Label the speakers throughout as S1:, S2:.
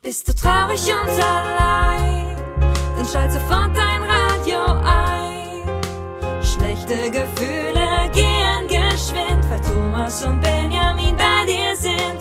S1: Bist du traurig und allein, dann schalt sofort dein Radio ein. Schlechte Gefühle gehen geschwind, weil Thomas und Benjamin bei dir sind.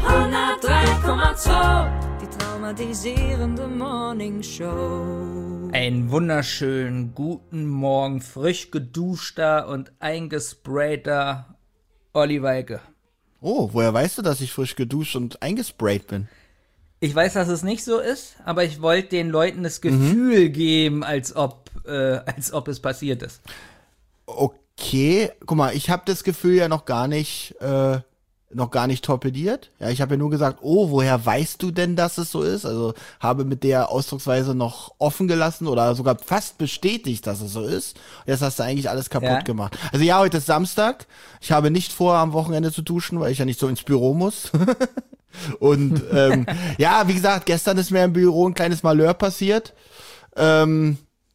S1: 103,2, die traumatisierende Morning Show.
S2: Einen wunderschönen guten Morgen, frisch geduschter und eingesprayter Olli Walke.
S3: Oh, woher weißt du, dass ich frisch geduscht und eingesprayt bin?
S2: Ich weiß, dass es nicht so ist, aber ich wollte den Leuten das Gefühl geben, als ob es passiert ist.
S3: Okay, guck mal, ich habe das Gefühl ja noch gar nicht torpediert. Ja, ich habe ja nur gesagt, oh, woher weißt du denn, dass es so ist? Also habe mit der Ausdrucksweise noch offen gelassen oder sogar fast bestätigt, dass es so ist. Jetzt hast du eigentlich alles kaputt gemacht. Also ja, heute ist Samstag. Ich habe nicht vor, am Wochenende zu duschen, weil ich ja nicht so ins Büro muss. Und ja, wie gesagt, gestern ist mir im Büro ein kleines Malheur passiert. Lassen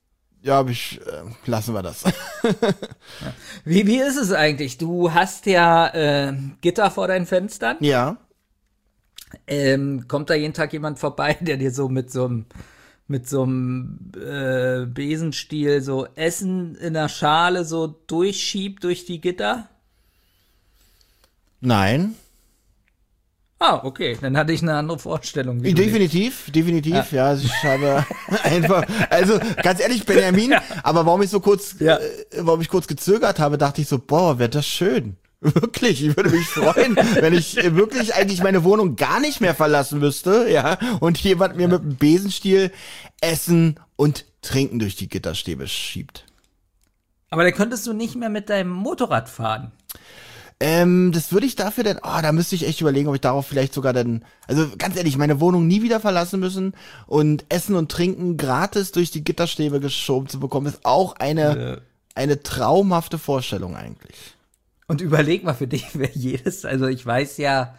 S3: wir das.
S2: Wie ist es eigentlich? Du hast ja Gitter vor deinen Fenstern.
S3: Ja.
S2: Kommt da jeden Tag jemand vorbei, der dir so mit so einem Besenstiel so Essen in der Schale so durchschiebt durch die Gitter?
S3: Nein.
S2: Ah, okay, dann hatte ich eine andere Vorstellung.
S3: Definitiv, ja. Also ich habe einfach, also ganz ehrlich, Benjamin, aber warum ich kurz gezögert habe, dachte ich so, boah, wäre das schön. Wirklich, ich würde mich freuen, wenn ich wirklich eigentlich meine Wohnung gar nicht mehr verlassen müsste, ja, und jemand mir mit einem Besenstiel Essen und Trinken durch die Gitterstäbe schiebt.
S2: Aber dann könntest du nicht mehr mit deinem Motorrad fahren.
S3: Das würde ich dafür denn, da müsste ich echt überlegen, ob ich darauf vielleicht sogar dann, also ganz ehrlich, meine Wohnung nie wieder verlassen müssen und Essen und Trinken gratis durch die Gitterstäbe geschoben zu bekommen, ist auch eine traumhafte Vorstellung eigentlich.
S2: Und überleg mal, für dich wäre also ich weiß ja,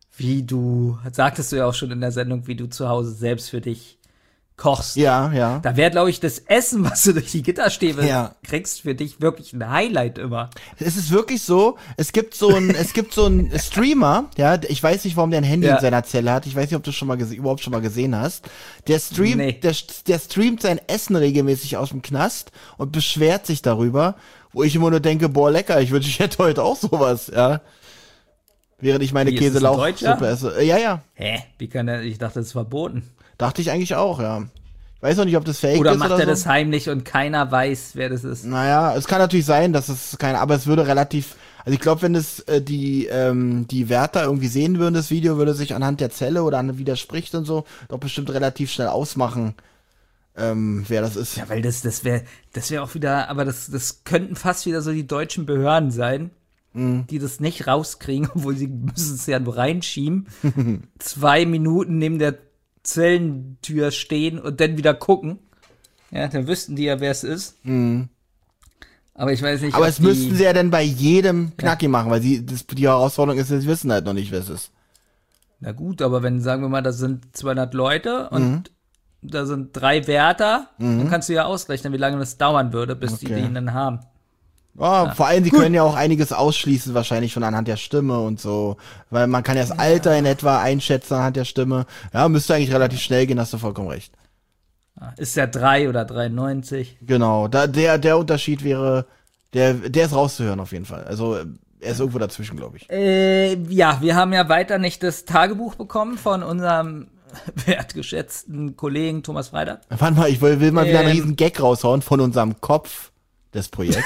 S2: sagtest du ja auch schon in der Sendung, wie du zu Hause selbst für dich kochst.
S3: Ja.
S2: Da wäre, glaube ich, das Essen, was du durch die Gitterstäbe kriegst, für dich wirklich ein Highlight immer.
S3: Es ist wirklich so, es gibt so einen Streamer, ja, ich weiß nicht, warum der ein Handy in seiner Zelle hat, ich weiß nicht, ob du überhaupt schon mal gesehen hast. Der streamt sein Essen regelmäßig aus dem Knast und beschwert sich darüber, wo ich immer nur denke, boah, lecker, ich wünsche, ich hätte heute auch sowas, ja. Während ich meine Käselauchsuppe esse. Ja.
S2: Hä? Wie kann der? Ich dachte, das ist verboten.
S3: Dachte ich eigentlich auch, ja. Ich weiß auch nicht, ob das fake ist
S2: oder
S3: so.
S2: Oder macht er das heimlich und keiner weiß, wer das ist?
S3: Naja, es kann natürlich sein, dass es aber es würde relativ, also ich glaube, wenn es die Wärter irgendwie sehen würden, das Video, würde sich anhand der Zelle oder an wie der spricht und so, doch bestimmt relativ schnell ausmachen, wer das ist.
S2: Ja, weil das wäre auch wieder, aber das könnten fast wieder so die deutschen Behörden sein, die das nicht rauskriegen, obwohl sie müssen es ja nur reinschieben. 2 Minuten neben der Zellentür stehen und dann wieder gucken. Ja, dann wüssten die ja, wer es ist. Aber ich weiß nicht.
S3: Aber es müssten sie ja dann bei jedem Knacki machen, weil die Herausforderung ist, sie wissen halt noch nicht, wer es ist.
S2: Na gut, aber wenn, sagen wir mal, da sind 200 Leute und da sind 3 Wärter, dann kannst du ja ausrechnen, wie lange das dauern würde, bis die den dann haben.
S3: Vor allem, sie können ja auch einiges ausschließen, wahrscheinlich schon anhand der Stimme und so. Weil man kann ja das Alter in etwa einschätzen anhand der Stimme. Ja, müsste eigentlich relativ schnell gehen, hast du vollkommen recht.
S2: Ist der 3 oder 93?
S3: Genau, der Unterschied wäre, der ist rauszuhören auf jeden Fall. Also, er ist irgendwo dazwischen, glaube ich.
S2: Ja, wir haben ja weiter nicht das Tagebuch bekommen von unserem wertgeschätzten Kollegen Thomas Freitag.
S3: Warte mal, ich will mal wieder einen riesen Gag raushauen von unserem Kopf des Projekts.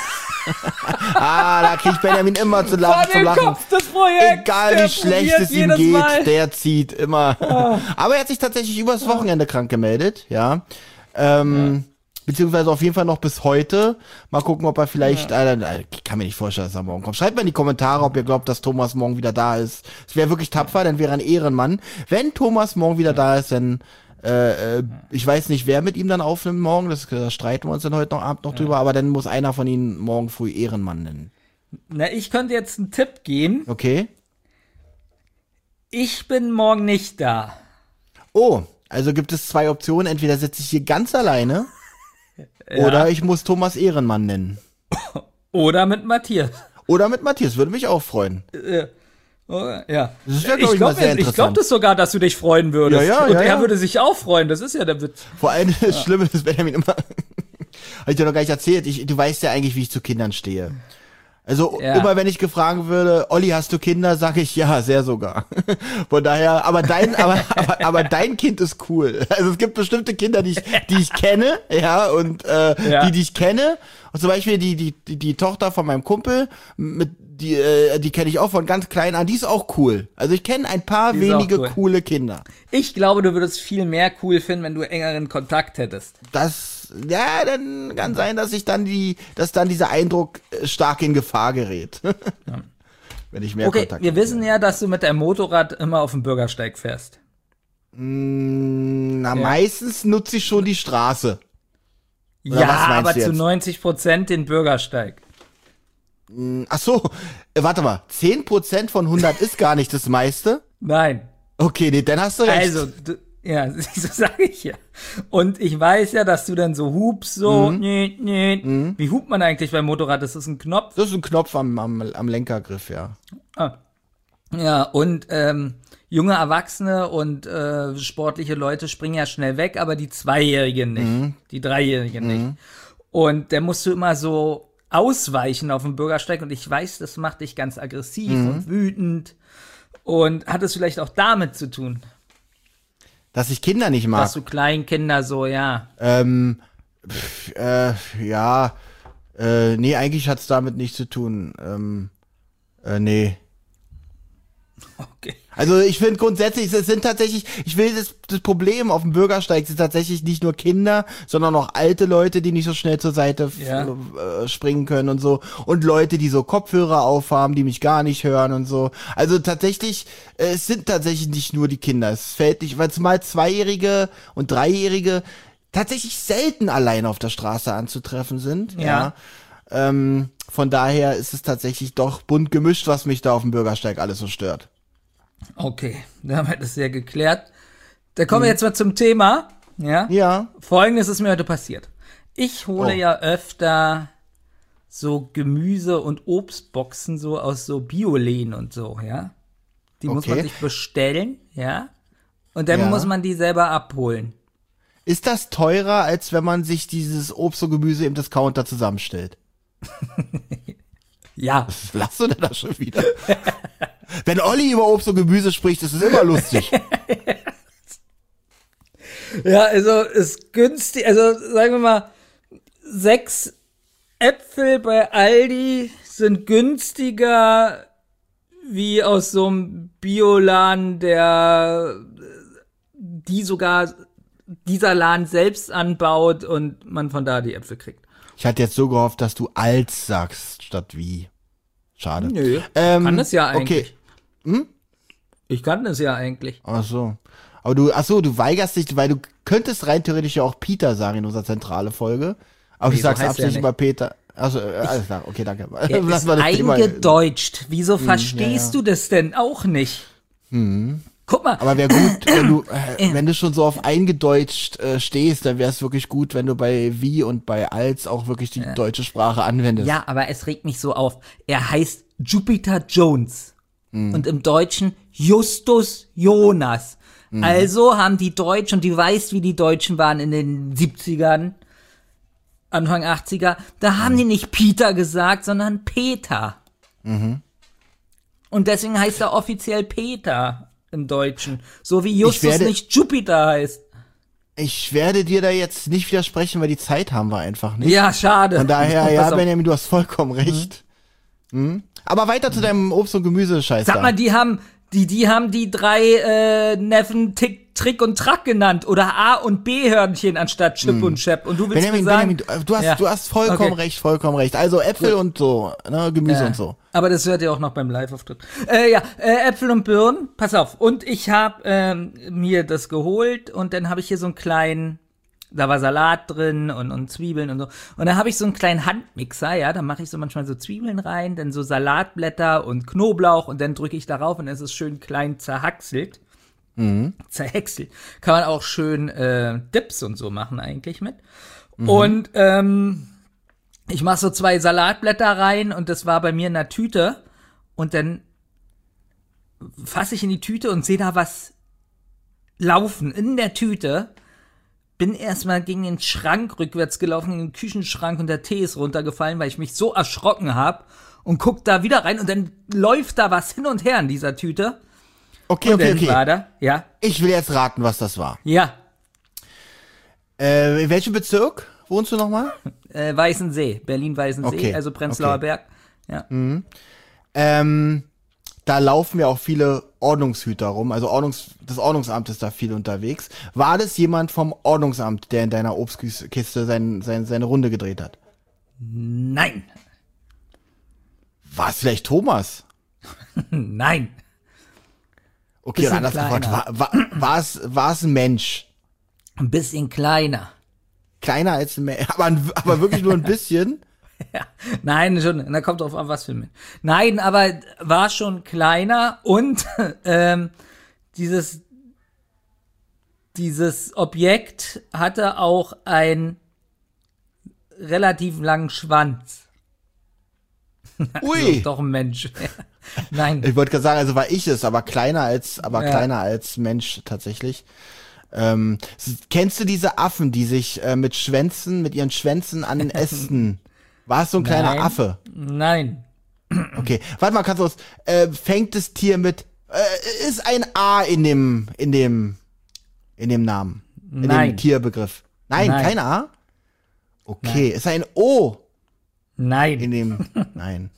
S3: Da kriegt Benjamin immer zu lachen.
S2: Kopf des Projekts,
S3: egal wie schlecht es ihm geht, der zieht immer. Aber er hat sich tatsächlich übers Wochenende krank gemeldet, ja. Beziehungsweise auf jeden Fall noch bis heute. Mal gucken, ob er vielleicht, ich kann mir nicht vorstellen, dass er morgen kommt. Schreibt mal in die Kommentare, ob ihr glaubt, dass Thomas morgen wieder da ist. Es wäre wirklich tapfer, dann wäre er ein Ehrenmann. Wenn Thomas morgen wieder da ist, dann ich weiß nicht, wer mit ihm dann aufnimmt morgen, da streiten wir uns dann heute Abend noch drüber, aber dann muss einer von ihnen morgen früh Ehrenmann nennen.
S2: Na, ich könnte jetzt einen Tipp geben.
S3: Okay.
S2: Ich bin morgen nicht da.
S3: Oh, also gibt es 2 Optionen, entweder sitze ich hier ganz alleine oder ich muss Thomas Ehrenmann nennen.
S2: Oder mit Matthias.
S3: Würde mich auch freuen.
S2: Oh, ja.
S3: Das wäre, glaube ich, mal sehr interessant.
S2: Ich glaube das sogar, dass du dich freuen würdest. Und er würde sich auch freuen. Das ist ja der Witz.
S3: Vor allem das Schlimme ist, Benjamin immer, habe ich dir noch gar nicht erzählt, du weißt ja eigentlich, wie ich zu Kindern stehe. Also immer wenn ich gefragt würde, Olli, hast du Kinder, sage ich ja, sehr sogar. Von daher, aber dein Kind ist cool. Also es gibt bestimmte Kinder, die ich kenne, ja, und die ich kenne. Und zum Beispiel die Tochter von meinem Kumpel, die kenne ich auch von ganz klein an, die ist auch cool. Also ich kenne ein paar wenige coole Kinder.
S2: Ich glaube, du würdest viel mehr cool finden, wenn du engeren Kontakt hättest.
S3: Dann kann sein, dass dann dieser Eindruck stark in Gefahr gerät. Wenn ich mehr Kontakt habe.
S2: Wir wissen ja, dass du mit deinem Motorrad immer auf dem Bürgersteig fährst.
S3: Meistens nutze ich schon die Straße. Oder
S2: ja, aber zu 90% den Bürgersteig.
S3: Ach so, warte mal, 10% von 100 ist gar nicht das meiste?
S2: Nein.
S3: Okay, nee, dann hast du recht.
S2: Also, so sage ich ja. Und ich weiß ja, dass du dann so hupst, so, Wie hupt man eigentlich beim Motorrad? Das ist ein Knopf?
S3: Das ist ein Knopf am Lenkergriff, ja.
S2: Ja, und junge Erwachsene und sportliche Leute springen ja schnell weg, aber die Zweijährigen nicht, die Dreijährigen nicht. Und da musst du immer so ausweichen auf dem Bürgersteig und ich weiß, das macht dich ganz aggressiv und wütend. Und hat es vielleicht auch damit zu tun?
S3: Dass ich Kinder nicht mag.
S2: Dass du Kleinkinder so, ja.
S3: Nee, eigentlich hat's damit nichts zu tun. Nee.
S2: Okay.
S3: Also ich finde grundsätzlich, es sind tatsächlich, das Problem auf dem Bürgersteig sind tatsächlich nicht nur Kinder, sondern auch alte Leute, die nicht so schnell zur Seite springen können und so. Und Leute, die so Kopfhörer aufhaben, die mich gar nicht hören und so. Also tatsächlich, es sind tatsächlich nicht nur die Kinder. Es fällt nicht, weil zumal Zweijährige und Dreijährige tatsächlich selten allein auf der Straße anzutreffen sind. Ja. Von daher ist es tatsächlich doch bunt gemischt, was mich da auf dem Bürgersteig alles so stört.
S2: Okay, dann haben wir das ja geklärt. Da kommen wir jetzt mal zum Thema. Ja. Folgendes ist mir heute passiert. Ich hole ja öfter so Gemüse- und Obstboxen so aus so Bioläden und so, ja. Die muss man sich bestellen, ja. Und dann muss man die selber abholen.
S3: Ist das teurer, als wenn man sich dieses Obst und Gemüse im Discounter zusammenstellt?
S2: Ja.
S3: Was lachst du denn da schon wieder? Wenn Olli über Obst und Gemüse spricht, ist es immer lustig.
S2: Ja, also ist günstig, also sagen wir mal, 6 Äpfel bei Aldi sind günstiger wie aus so einem Bioladen, die sogar dieser Laden selbst anbaut und man von da die Äpfel kriegt.
S3: Ich hatte jetzt so gehofft, dass du als sagst, statt wie. Schade.
S2: Nö, ich kann das ja eigentlich.
S3: Okay.
S2: Ich kann das ja eigentlich.
S3: Ach so. Aber du weigerst dich, weil du könntest rein theoretisch ja auch Peter sagen in unserer zentrale Folge. Aber du sagst absichtlich immer Peter. Also alles klar, okay, danke.
S2: Lass mal das eingedeutscht. Wieso verstehst du das denn auch nicht? Guck mal.
S3: Aber wäre gut, wenn du schon so auf eingedeutscht stehst, dann wäre es wirklich gut, wenn du bei wie und bei als auch wirklich die deutsche Sprache anwendest.
S2: Ja, aber es regt mich so auf. Er heißt Jupiter Jones. Und im Deutschen Justus Jonas. Also haben die Deutschen, und du weißt, wie die Deutschen waren in den 70ern, Anfang 80er, da haben die nicht Peter gesagt, sondern Peter. Und deswegen heißt er offiziell Peter im Deutschen. So wie Justus nicht Jupiter heißt.
S3: Ich werde dir da jetzt nicht widersprechen, weil die Zeit haben wir einfach nicht.
S2: Ja, schade.
S3: Von daher, ja, Benjamin, du hast vollkommen recht. Aber weiter zu deinem Obst- und Gemüse-Scheiß.
S2: Sag mal, die haben die 3 Neffen Trick und Track genannt oder A- und B-Hörnchen anstatt Chip und Chap. Und du willst
S3: Benjamin,
S2: mir sagen...
S3: du hast vollkommen recht. Also Äpfel und so, ne, Gemüse und so.
S2: Aber das hört ihr auch noch beim Live-Auftritt. Äpfel und Birnen, pass auf. Und ich habe mir das geholt und dann habe ich hier so einen kleinen... Da war Salat drin und Zwiebeln und so. Und dann habe ich so einen kleinen Handmixer, ja, da mache ich so manchmal so Zwiebeln rein, dann so Salatblätter und Knoblauch und dann drücke ich darauf und dann ist es schön klein zerhackselt. Zerhäckselt. Kann man auch schön Dips und so machen eigentlich mit. Und ich mache so 2 Salatblätter rein und das war bei mir in der Tüte und dann fasse ich in die Tüte und sehe da was laufen in der Tüte. Bin erstmal gegen den Schrank rückwärts gelaufen, in den Küchenschrank, und der Tee ist runtergefallen, weil ich mich so erschrocken habe, und guck da wieder rein und dann läuft da was hin und her in dieser Tüte.
S3: Okay.
S2: War da, ja.
S3: Ich will jetzt raten, was das war.
S2: Ja,
S3: In welchem Bezirk wohnst du nochmal?
S2: Weißensee, Berlin-Weißensee,
S3: Okay,
S2: also Prenzlauer
S3: okay.
S2: Berg. Ja.
S3: Da laufen ja auch viele Ordnungshüter rum, also das Ordnungsamt ist da viel unterwegs. War das jemand vom Ordnungsamt, der in deiner Obstkiste seine Runde gedreht hat?
S2: Nein,
S3: War es vielleicht Thomas?
S2: nein.
S3: Okay,
S2: Bisschen
S3: anders gefragt, war es ein Mensch?
S2: Ein bisschen kleiner.
S3: Kleiner als ein Mensch, aber wirklich nur ein bisschen?
S2: Ja, nein, schon, da kommt drauf an, was für ein Mensch. Nein, aber war schon kleiner, und dieses Objekt hatte auch einen relativ langen Schwanz.
S3: Ui!
S2: Also, doch ein Mensch. Nein.
S3: Ich wollte gerade sagen, also war ich es, aber kleiner als Mensch tatsächlich. Kennst du diese Affen, die sich mit ihren Schwänzen an den Ästen? War es so ein kleiner
S2: Nein.
S3: Affe?
S2: Nein.
S3: Okay, warte mal, kannst du fängt das Tier mit, ist ein A in dem Namen? In
S2: Nein.
S3: dem Tierbegriff? Nein,
S2: Nein.
S3: kein A? Okay, ist ein O
S2: Nein.
S3: in dem, nein.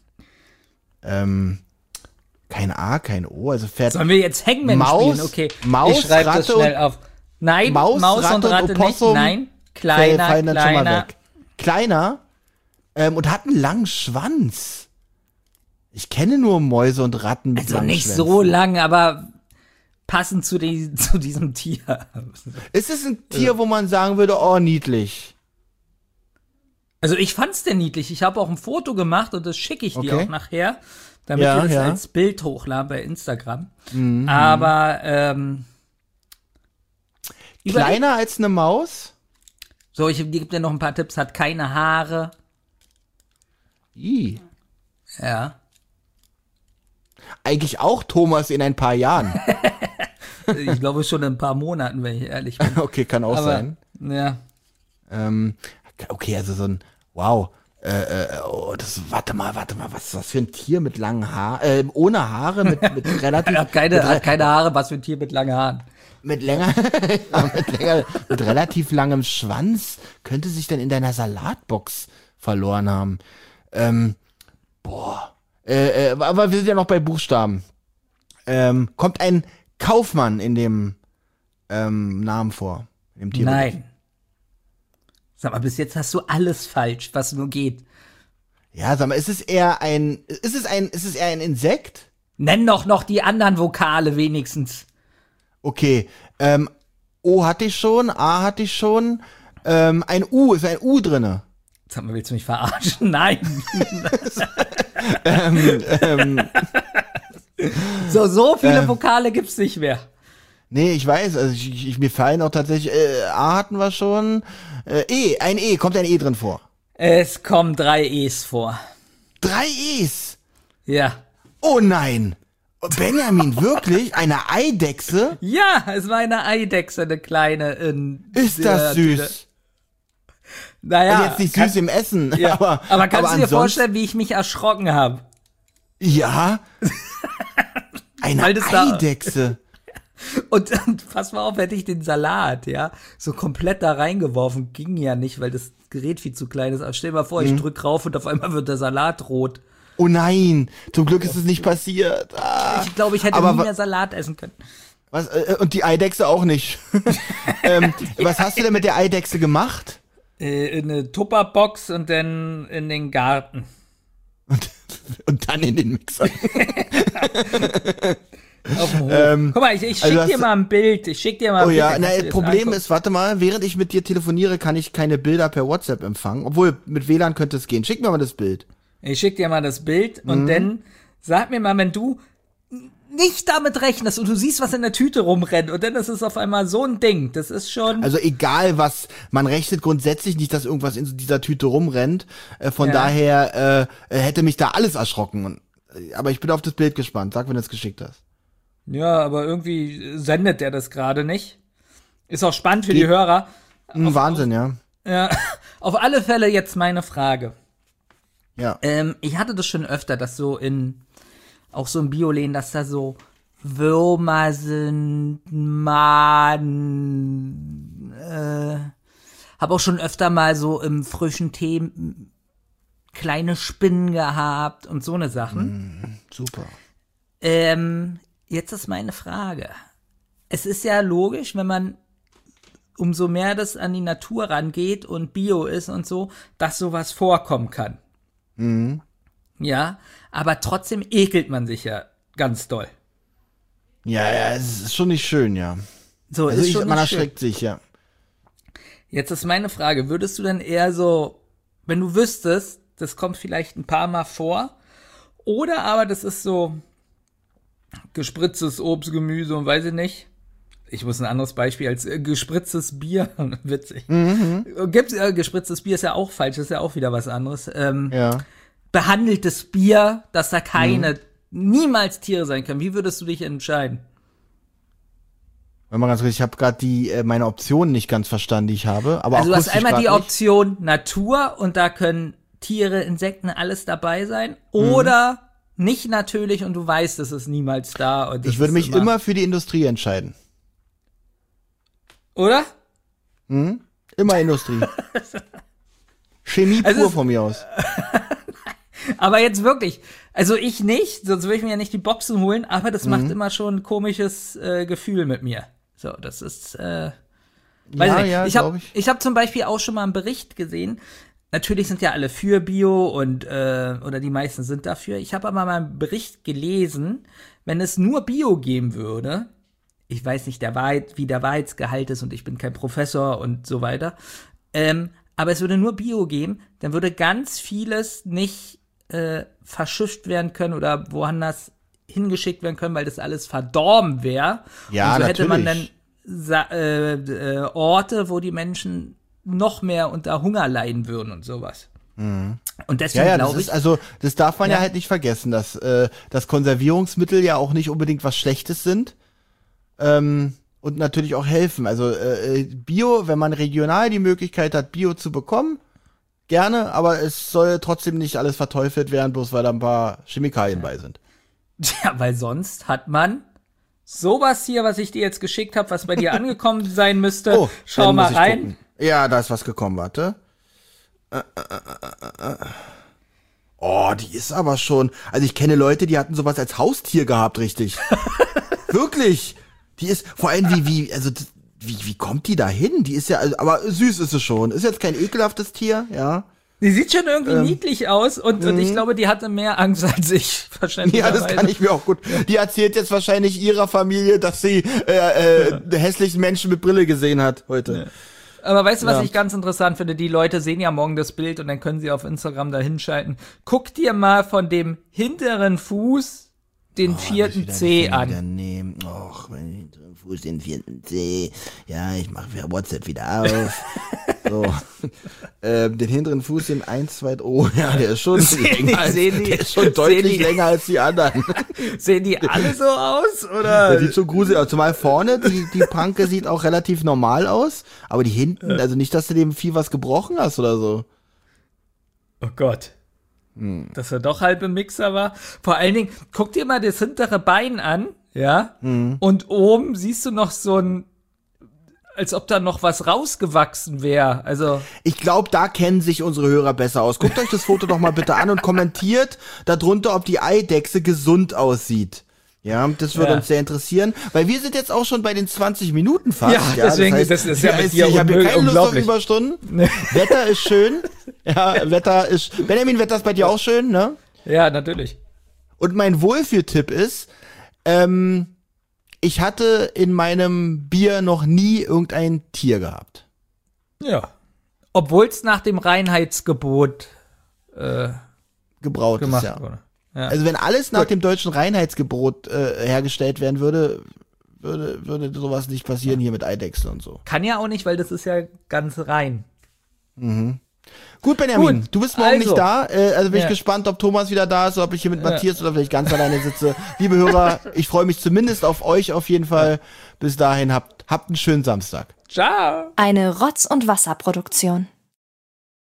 S3: Kein A, kein O, also fährt
S2: Sollen wir jetzt Hangman
S3: Maus,
S2: spielen? Okay.
S3: Maus,
S2: ich schreibe das
S3: Ratte
S2: schnell auf. Nein, Maus und Ratte nicht.
S3: Opossum
S2: Nein, kleiner,
S3: fallen dann schon mal
S2: kleiner.
S3: weg. Kleiner und hat einen langen Schwanz. Ich kenne nur Mäuse und Ratten mit
S2: Also
S3: langen
S2: nicht
S3: Schwänzen.
S2: so lang, aber passend zu diesem Tier.
S3: Ist es ein Tier, wo man sagen würde, oh, niedlich?
S2: Also ich fand's denn niedlich. Ich habe auch ein Foto gemacht und das schicke ich dir
S3: Okay.
S2: auch nachher, damit
S3: Ja,
S2: wir das
S3: ja.
S2: als Bild hochladen bei Instagram. Aber
S3: Kleiner als eine Maus?
S2: so, ich gebe dir noch ein paar Tipps. Hat keine Haare.
S3: I.
S2: Ja.
S3: Eigentlich auch Thomas in ein paar Jahren.
S2: Ich glaube schon in ein paar Monaten, wenn ich ehrlich bin.
S3: Okay, kann auch
S2: Aber,
S3: sein.
S2: ja.
S3: Okay, also so ein, wow. Warte mal, was ist das für ein Tier mit langen Haaren, ohne Haare, mit relativ,
S2: Hat keine Haare, was für ein Tier mit langen Haaren.
S3: mit relativ langem Schwanz, könnte sich denn in deiner Salatbox verloren haben. Aber wir sind ja noch bei Buchstaben. Kommt ein Kaufmann in dem Namen vor, im Tierbegriff?
S2: Nein. Sag mal, bis jetzt hast du alles falsch, was nur geht.
S3: Ja, sag mal, ist es eher ein Insekt?
S2: Nenn doch noch die anderen Vokale wenigstens.
S3: Okay, O hatte ich schon, A hatte ich schon, ist ein U drinne.
S2: Sag mal, willst du mich verarschen? Nein. So viele Vokale gibt's nicht mehr.
S3: Nee, ich weiß, also mir fallen auch tatsächlich, A hatten wir schon, kommt ein E drin vor.
S2: Es kommen 3 E's vor.
S3: 3 E's?
S2: Ja.
S3: Oh nein! Benjamin, wirklich? Eine Eidechse?
S2: Ja, es war eine Eidechse, eine kleine.
S3: Ist das süß?
S2: Naja.
S3: Also jetzt nicht süß im Essen,
S2: Ja. Aber kannst du dir
S3: ansonsten-
S2: vorstellen, wie ich mich erschrocken habe?
S3: Ja. Eine
S2: Weil das da-
S3: Eidechse.
S2: Und pass mal auf, hätte ich den Salat, ja, so komplett da reingeworfen, ging ja nicht, weil das Gerät viel zu klein ist. Aber stell dir mal vor, ich drück rauf und auf einmal wird der Salat rot.
S3: Oh nein, zum Glück ist es nicht passiert. Ah.
S2: Ich glaube, ich hätte
S3: Aber
S2: nie
S3: wa-
S2: mehr Salat essen können.
S3: Was, und die Eidechse auch nicht. Was hast du denn mit der Eidechse gemacht?
S2: In eine Tupperbox und dann in den Garten.
S3: Und dann in den Mixer.
S2: Auf dem Hof. Guck mal, ich schick
S3: also
S2: dir
S3: hast-
S2: mal ein Bild. Ich schick dir mal ein
S3: Oh
S2: Bild.
S3: ja,
S2: dann
S3: na,
S2: kannst du dir das
S3: Problem
S2: angucken.
S3: ist, warte mal, während ich mit dir telefoniere, kann ich keine Bilder per WhatsApp empfangen. Obwohl, mit WLAN könnte es gehen. Schick mir mal das Bild.
S2: Ich schick dir mal das Bild und dann sag mir mal, wenn du nicht damit rechnest und du siehst, was in der Tüte rumrennt und dann ist es auf einmal so ein Ding. Das ist schon.
S3: Also egal was, man rechnet grundsätzlich nicht, dass irgendwas in dieser Tüte rumrennt. Von
S2: Ja.
S3: daher hätte mich da alles erschrocken. Aber ich bin auf das Bild gespannt. Sag, wenn du es geschickt hast.
S2: Ja, aber irgendwie sendet der das gerade nicht. Ist auch spannend für die Hörer.
S3: Wahnsinn, ja.
S2: Ja, auf alle Fälle jetzt meine Frage.
S3: Ja.
S2: Ich hatte das schon öfter, dass so auch so im Bioläden, dass da so Würmer sind, Maden, hab auch schon öfter mal so im frischen Tee kleine Spinnen gehabt und so eine Sachen.
S3: Super.
S2: Jetzt ist meine Frage. Es ist ja logisch, wenn man umso mehr das an die Natur rangeht und Bio ist und so, dass sowas vorkommen kann.
S3: Mhm.
S2: Ja, aber trotzdem ekelt man sich ja ganz doll.
S3: Ja, es ist schon nicht schön, ja.
S2: So,
S3: Also
S2: ist schon
S3: man
S2: nicht schön.
S3: erschreckt sich, ja.
S2: Jetzt ist meine Frage, würdest du denn eher so, wenn du wüsstest, das kommt vielleicht ein paar Mal vor, oder aber das ist so gespritztes Obst, Gemüse und weiß ich nicht. Ich muss ein anderes Beispiel als gespritztes Bier. Witzig. Gespritztes Bier ist ja auch falsch, ist ja auch wieder was anderes.
S3: Ja.
S2: Behandeltes Bier, dass da niemals Tiere sein können. Wie würdest du dich entscheiden?
S3: Wenn man ganz kurz, ich habe gerade meine Optionen nicht ganz verstanden, die ich habe. Aber
S2: Also du hast
S3: akustisch
S2: einmal die
S3: grad nicht.
S2: Option Natur und da können Tiere, Insekten, alles dabei sein. Oder nicht natürlich und du weißt, es ist niemals da. Und das
S3: Ich würde
S2: ist
S3: mich immer für die Industrie entscheiden.
S2: Oder?
S3: Immer Industrie. Chemie
S2: Also
S3: pur
S2: es-
S3: von mir aus.
S2: Aber jetzt wirklich, also ich nicht, sonst würde ich mir ja nicht die Boxen holen, aber das macht immer schon ein komisches Gefühl mit mir. So, das ist, weiß
S3: Ja,
S2: nicht.
S3: ja, glaub ich.
S2: Ich hab zum Beispiel auch schon mal einen Bericht gesehen. Natürlich sind ja alle für Bio und oder die meisten sind dafür. Ich habe aber mal einen Bericht gelesen, wenn es nur Bio geben würde, ich weiß nicht wie der Wahrheitsgehalt ist und ich bin kein Professor und so weiter, aber es würde nur Bio geben, dann würde ganz vieles nicht verschifft werden können oder woanders hingeschickt werden können, weil das alles verdorben wäre.
S3: Ja,
S2: und so hätte man dann
S3: natürlich.
S2: Orte, wo die Menschen noch mehr unter Hunger leiden würden und sowas. Und deswegen
S3: Ja, das
S2: glaube
S3: ist,
S2: ich,
S3: also, das darf man ja
S2: Ja.
S3: halt nicht vergessen, dass Konservierungsmittel ja auch nicht unbedingt was Schlechtes sind. Und natürlich auch helfen. Also Bio, wenn man regional die Möglichkeit hat, Bio zu bekommen, gerne, aber es soll trotzdem nicht alles verteufelt werden, bloß weil da ein paar Chemikalien bei sind.
S2: ja, weil sonst hat man sowas hier, was ich dir jetzt geschickt habe, was bei dir angekommen sein müsste. Schau
S3: dann
S2: mal
S3: muss ich
S2: rein.
S3: gucken. Ja, da ist was gekommen, warte. Oh, die ist aber schon. Also ich kenne Leute, die hatten sowas als Haustier gehabt, richtig. Wirklich. Die ist, vor allem wie kommt die da hin? Die ist ja, also, aber süß ist sie schon. Ist jetzt kein ekelhaftes Tier, ja.
S2: Die sieht schon irgendwie niedlich aus und ich glaube, die hatte mehr Angst als ich,
S3: Ja,
S2: verständlicherweise.
S3: das kann ich mir auch gut. Die erzählt jetzt wahrscheinlich ihrer Familie, dass sie hässlichen Menschen mit Brille gesehen hat heute.
S2: Aber weißt du, was
S3: Ja.
S2: ich ganz interessant finde? Die Leute sehen ja morgen das Bild und dann können sie auf Instagram da hinschalten. Guck dir mal von dem hinteren Fuß den vierten Zeh an.
S3: Nehmen. Och, mein hinteren Fuß, den vierten Zeh. Ja, ich mache WhatsApp wieder auf. So. Den hinteren Fuß, den 1, 2, oh, ja, der ist schon der ist schon deutlich länger als die anderen.
S2: Sehen die alle so aus? Oder?
S3: Der sieht schon gruselig aus. Zumal vorne, die Pranke sieht auch relativ normal aus, aber die hinten, also nicht, dass du dem Vieh was gebrochen hast oder so.
S2: Oh Gott. Dass er doch halb im Mixer war. Vor allen Dingen, guck dir mal das hintere Bein an, ja? Und oben siehst du noch so ein, als ob da noch was rausgewachsen wäre. Also,
S3: Ich glaube, da kennen sich unsere Hörer besser aus. Guckt euch das Foto doch mal bitte an und kommentiert darunter, ob die Eidechse gesund aussieht. Ja, das würde
S2: Ja.
S3: uns sehr interessieren, weil wir sind jetzt auch schon bei den 20 Minuten fast.
S2: Ja, deswegen, das ist ja mit dir
S3: ich habe hier keine Lust auf
S2: unglaublich.
S3: Überstunden. Wetter ist schön. Ja, Wetter ist, Benjamin, Wetter ist bei dir auch schön, ne?
S2: ja, natürlich.
S3: Und mein Wohlfühltipp ist, ich hatte in meinem Bier noch nie irgendein Tier gehabt.
S2: Ja. Obwohl es nach dem Reinheitsgebot
S3: Gebrautes,
S2: gemacht
S3: ja.
S2: wurde. Ja.
S3: Also wenn alles nach dem deutschen Reinheitsgebot hergestellt werden würde, würde sowas nicht passieren hier mit Eidechsen und so.
S2: Kann ja auch nicht, weil das ist ja ganz rein.
S3: Gut, Benjamin, du bist morgen nicht da. Also bin ich
S2: Ja.
S3: gespannt, ob Thomas wieder da ist oder ob ich hier mit Matthias oder vielleicht ganz alleine sitze. Liebe Hörer, ich freue mich zumindest auf euch auf jeden Fall. Bis dahin, habt einen schönen Samstag.
S2: Ciao.
S1: Eine Rotz- und Wasserproduktion.